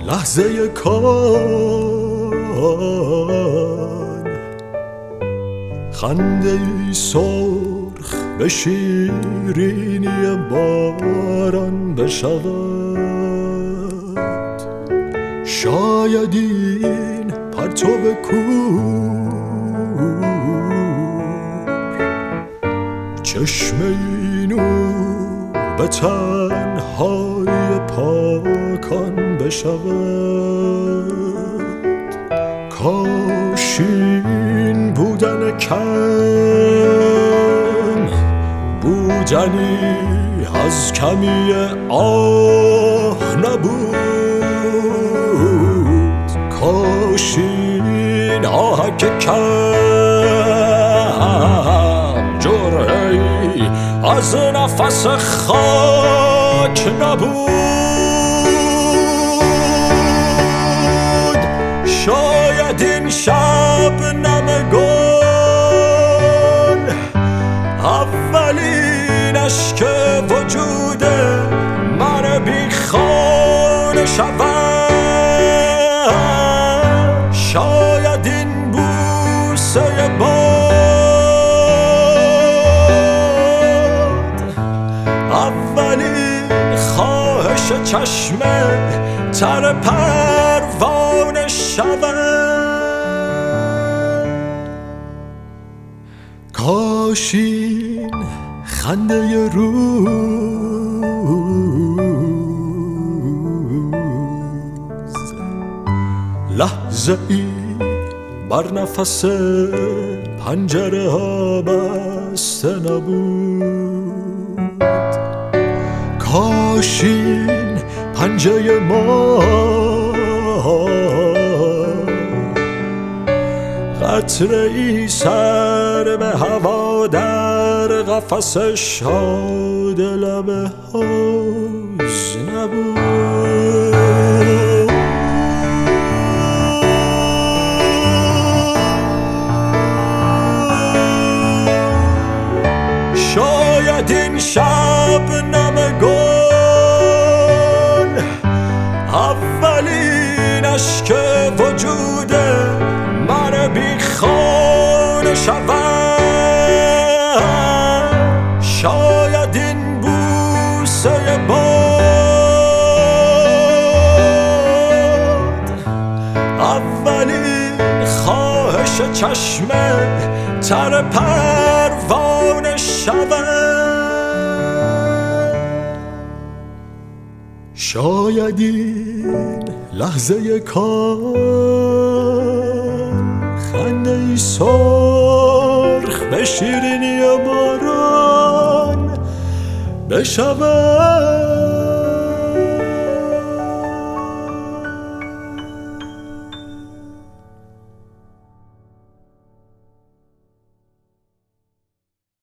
لحظه کان خنده ای سرخ به شیرینی باران بشود. شاید این پرتو کور چشمه این به تنهای پاکان بشود. کاش این بودن کم بودنی از کمی آه نبود. کاش این آه که کم جرعه‌ای از نفس خاک نبود. شاید این شبنم گل اولین اشک وجود من بیخانه شود. شاید این بوسه باد اولین خواهش چشم تر پروانه شود. کاش این خنده روز لحظه ای بر نفس پنجره ها بسته نبود. کاش این پنجه ما قطره ای سر به هوا در قفس شاد لبه حوض نبود. شاید این شبنم گل اولین اشک وجود من بیخانه شود. شاید این بوسه باد اولین خواهش چشم تر پروانه شود. شاید این لحظه کان خنده ای سرخ به شیرینی باران بشود.